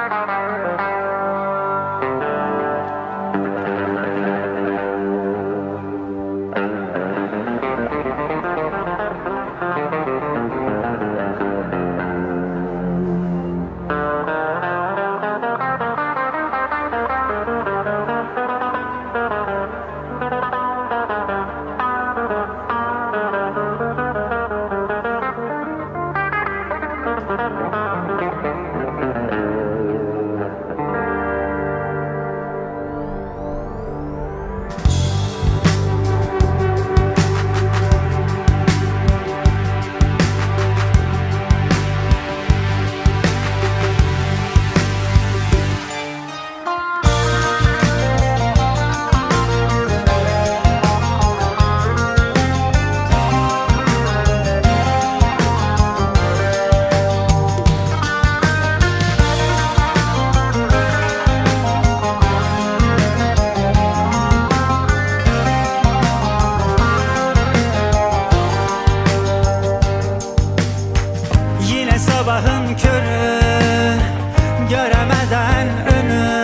Sabahın körü göremeden önü,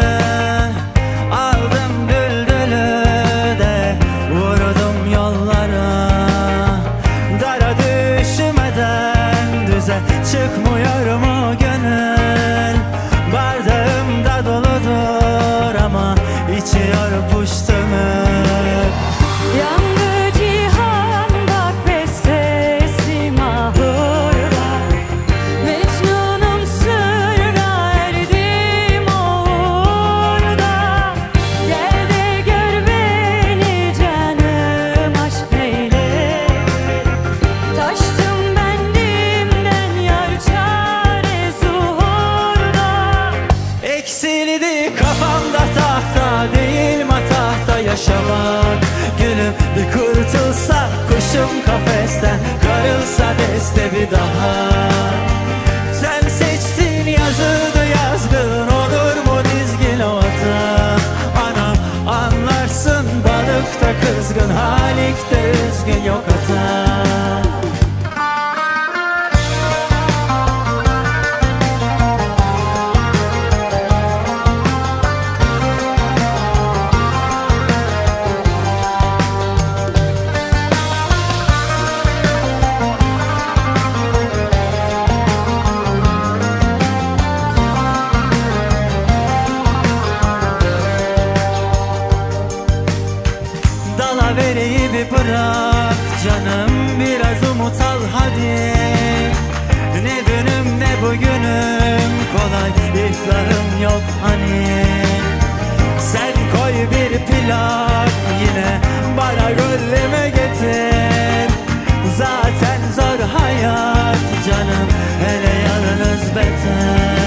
aldım düldülü de vurdum yollara. Dara düşmeden düze çıkmıyor mu gönül? Bardağım da doludur ama içiyor puştumu. Kafamda tahta değil matahta yaşamak. Gülüm bir kurtulsa kuşum kafesten, karılsa deste bir daha. Sen seçtin yazıldı yazgın, olur mu dizgin ota? Anam anlarsın balıkta kızgın, halikte üzgün yok hata. Dalavereyi bir bırak canım, biraz umut al hadi. Ne dünüm ne bugünüm, kolay iflahım yok hani. Sen koy bir plak yine bana gönlüme getir. Zaten zor hayat canım, hele yalnız beter.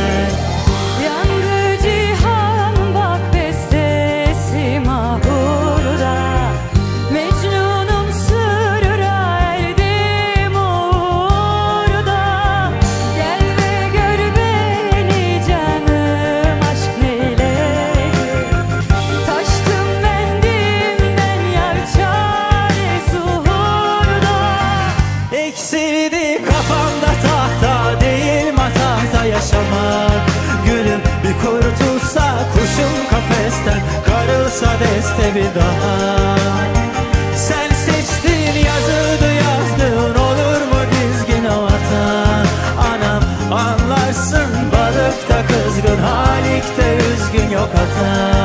Eksildi kafamda tahta değil matahta yaşamak. Gülüm bir kurtulsa kuşum kafesten, karılsa deste bir daha. Sen seçtin yazıldı yazdın, olur mu dizgin o hata? Anam anlarsın balıkta kızgın, halikte üzgün yok hata.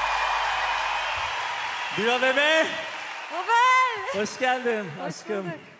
Bira bebe. Babel. Hoş geldin Hoş aşkım. bulduk.